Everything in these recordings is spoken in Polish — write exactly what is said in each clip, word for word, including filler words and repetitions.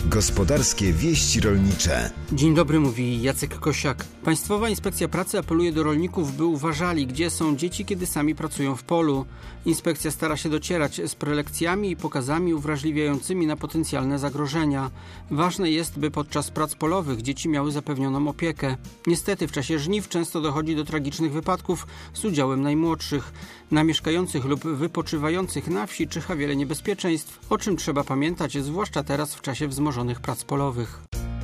Gospodarskie wieści rolnicze. Dzień dobry, mówi Jacek Kosiak. Państwowa Inspekcja Pracy apeluje do rolników, by uważali, gdzie są dzieci, kiedy sami pracują w polu. Inspekcja stara się docierać z prelekcjami i pokazami uwrażliwiającymi na potencjalne zagrożenia. Ważne jest, by podczas prac polowych dzieci miały zapewnioną opiekę. Niestety w czasie żniw często dochodzi do tragicznych wypadków z udziałem najmłodszych. Na mieszkających lub wypoczywających na wsi czyha wiele niebezpieczeństw, o czym trzeba pamiętać, zwłaszcza teraz w czasie wzmożonych prac polowych.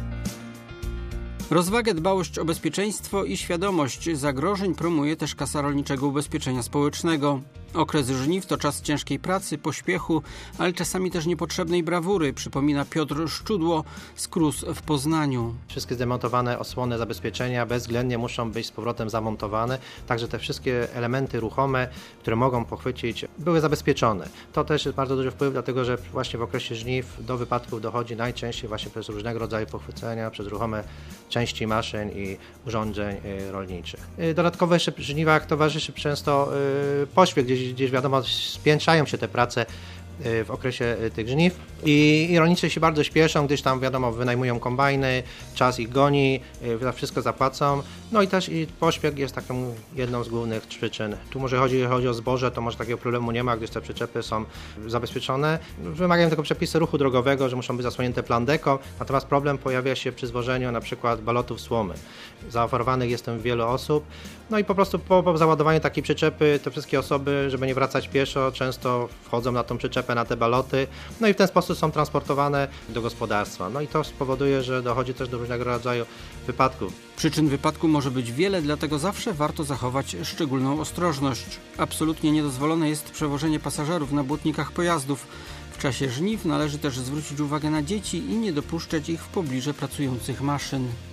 Rozwagę, dbałość o bezpieczeństwo i świadomość zagrożeń promuje też Kasa Rolniczego Ubezpieczenia Społecznego. Okres żniw to czas ciężkiej pracy, pośpiechu, ale czasami też niepotrzebnej brawury, przypomina Piotr Szczudło z K R U S w Poznaniu. Wszystkie zdemontowane osłony zabezpieczenia bezwzględnie muszą być z powrotem zamontowane, także te wszystkie elementy ruchome, które mogą pochwycić, były zabezpieczone. To też jest bardzo duży wpływ, dlatego że właśnie w okresie żniw do wypadków dochodzi najczęściej właśnie przez różnego rodzaju pochwycenia, przez ruchome części maszyn i urządzeń rolniczych. Dodatkowo jeszcze przy żniwach towarzyszy często pośpiech, gdzieś Gdzieś wiadomo, spiętrzają się te prace w okresie tych żniw i, i rolnicy się bardzo śpieszą, gdyż tam wiadomo wynajmują kombajny, czas ich goni, za wszystko zapłacą. No i też i pośpiech jest taką jedną z głównych przyczyn. Tu może chodzi, chodzi o zboże, to może takiego problemu nie ma, gdyż te przyczepy są zabezpieczone. Wymagają tylko przepisy ruchu drogowego, że muszą być zasłonięte plandeką, natomiast problem pojawia się przy zwożeniu na przykład balotów słomy. Zaoferowanych jest tym wielu osób. No i po prostu po, po załadowaniu takiej przyczepy te wszystkie osoby, żeby nie wracać pieszo, często wchodzą na tą przyczepę, na te baloty, no i w ten sposób są transportowane do gospodarstwa. No i to spowoduje, że dochodzi też do różnego rodzaju wypadków. Przyczyn wypadku może być wiele, dlatego zawsze warto zachować szczególną ostrożność. Absolutnie niedozwolone jest przewożenie pasażerów na błotnikach pojazdów. W czasie żniw należy też zwrócić uwagę na dzieci i nie dopuszczać ich w pobliże pracujących maszyn.